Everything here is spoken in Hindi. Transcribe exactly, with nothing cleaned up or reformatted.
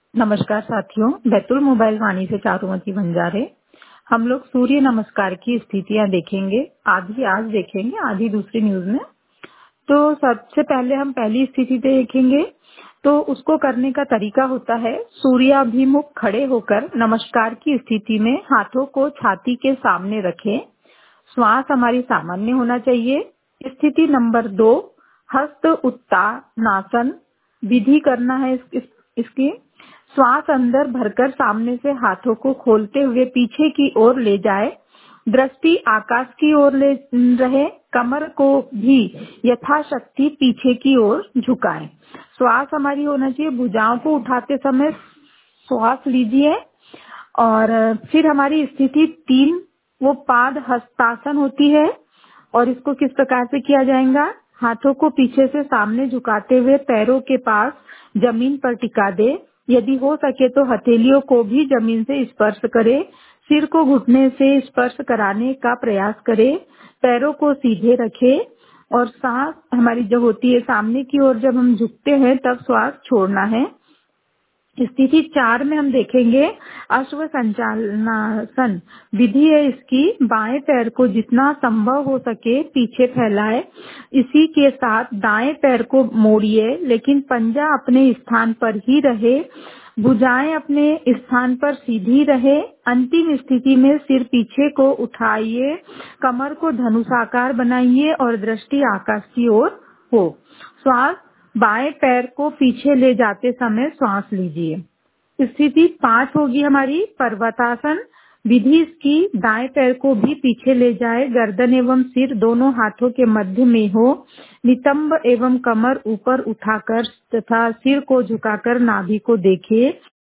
नमस्कार साथियों, बैतुल मोबाइल वाणी से चारुमती बंजारे। हम लोग सूर्य नमस्कार की स्थितियां देखेंगे, आधी आज देखेंगे, आधी दूसरी न्यूज में। तो सबसे पहले हम पहली स्थिति देखेंगे। तो उसको करने का तरीका होता है सूर्याभिमुख खड़े होकर नमस्कार की स्थिति में हाथों को छाती के सामने रखें। श्वास हमारी सामान्य होना चाहिए। स्थिति नंबर दो, हस्त उत्तानासन विधि करना है। इस, इस, इसकी श्वास अंदर भरकर सामने से हाथों को खोलते हुए पीछे की ओर ले जाए। दृष्टि आकाश की ओर ले रहे। कमर को भी यथाशक्ति पीछे की ओर झुकाएं। श्वास हमारी होना चाहिए। भुजाओं को उठाते समय श्वास लीजिए। और फिर हमारी स्थिति तीन, वो पाद हस्तासन होती है। और इसको किस प्रकार से किया जाएगा? हाथों को पीछे से सामने झुकाते हुए पैरों के पास जमीन पर टिका दे। यदि हो सके तो हथेलियों को भी जमीन से स्पर्श करे। सिर को घुटने से स्पर्श कराने का प्रयास करे। पैरों को सीधे रखे। और सांस हमारी जब होती है सामने की ओर, जब हम झुकते हैं तब श्वास छोड़ना है। स्थिति चार में हम देखेंगे अश्व संचालनासन विधि है। इसकी बाएं पैर को जितना संभव हो सके पीछे फैलाए। इसी के साथ दाएं पैर को मोड़िए, लेकिन पंजा अपने स्थान पर ही रहे। भुजाएं अपने स्थान पर सीधी रहे। अंतिम स्थिति में सिर पीछे को उठाइए, कमर को धनुषाकार बनाइए और दृष्टि आकाश की ओर हो। श्वास बाएं पैर को पीछे ले जाते समय श्वास लीजिए। स्थिति पांच होगी हमारी पर्वतासन विधि। इसकी दाएं पैर को भी पीछे ले जाए, गर्दन एवं सिर दोनों हाथों के मध्य में हो। नितंब एवं कमर ऊपर उठाकर तथा सिर को झुकाकर नाभि को देखिए।